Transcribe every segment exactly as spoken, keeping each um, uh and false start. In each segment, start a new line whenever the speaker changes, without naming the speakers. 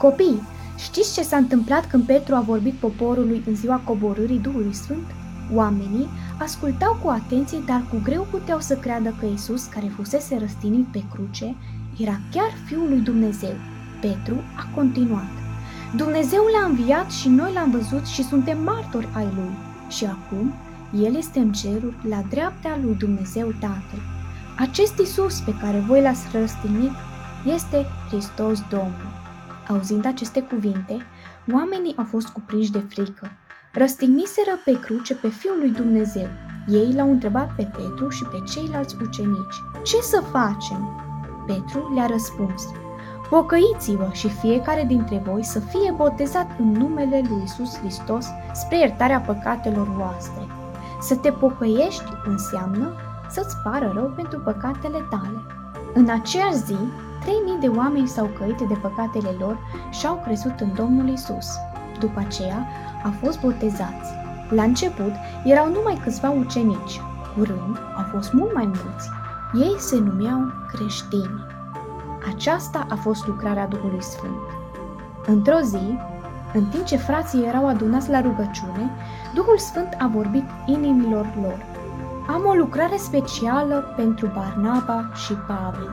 Copii, știți ce s-a întâmplat când Petru a vorbit poporului în ziua coborârii Duhului Sfânt? Oamenii ascultau cu atenție, dar cu greu puteau să creadă că Iisus, care fusese răstignit pe cruce, era chiar Fiul lui Dumnezeu. Petru a continuat: Dumnezeu l-a înviat și noi l-am văzut și suntem martori ai lui. Și acum El este în ceruri, la dreapta lui Dumnezeu Tatăl. Acest Iisus pe care voi l-ați răstignit este Hristos Domnul. Auzind aceste cuvinte, oamenii au fost cuprinși de frică. Răstigniseră pe cruce pe Fiul lui Dumnezeu. Ei l-au întrebat pe Petru și pe ceilalți ucenici: Ce să facem? Petru le-a răspuns: Pocăiți-vă și fiecare dintre voi să fie botezat în numele lui Iisus Hristos spre iertarea păcatelor voastre. Să te pocăiești înseamnă să-ți pară rău pentru păcatele tale. În aceeași zi, trei mii de oameni s-au căit de păcatele lor și au crezut în Domnul Iisus. După aceea, au fost botezați. La început, erau numai câțiva ucenici. Curând, au fost mult mai mulți. Ei se numeau creștini. Aceasta a fost lucrarea Duhului Sfânt. Într-o zi, în timp ce frații erau adunați la rugăciune, Duhul Sfânt a vorbit inimilor lor: Am o lucrare specială pentru Barnaba și Pavel.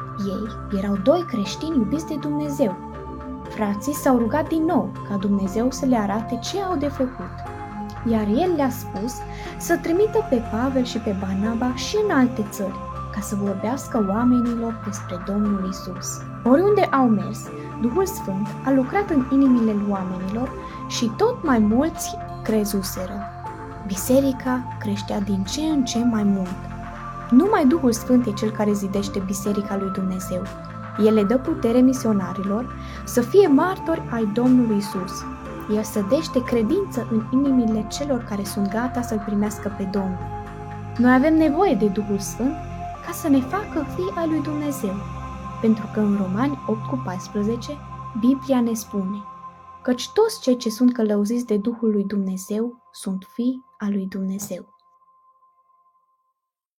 Ei erau doi creștini iubiți de Dumnezeu. Frații s-au rugat din nou ca Dumnezeu să le arate ce au de făcut. Iar El le-a spus să trimită pe Pavel și pe Barnaba și în alte țări, ca să vorbească oamenilor despre Domnul Iisus. Oriunde au mers, Duhul Sfânt a lucrat în inimile oamenilor și tot mai mulți crezuseră. Biserica creștea din ce în ce mai mult. Numai Duhul Sfânt e Cel care zidește Biserica lui Dumnezeu. El le dă putere misionarilor să fie martori ai Domnului Iisus. El sădește credință în inimile celor care sunt gata să-L primească pe Domnul. Noi avem nevoie de Duhul Sfânt ca să ne facă fii ai lui Dumnezeu, pentru că în Romani opt cu paisprezece Biblia ne spune: Căci toți cei ce sunt călăuziți de Duhul lui Dumnezeu sunt fii al lui Dumnezeu.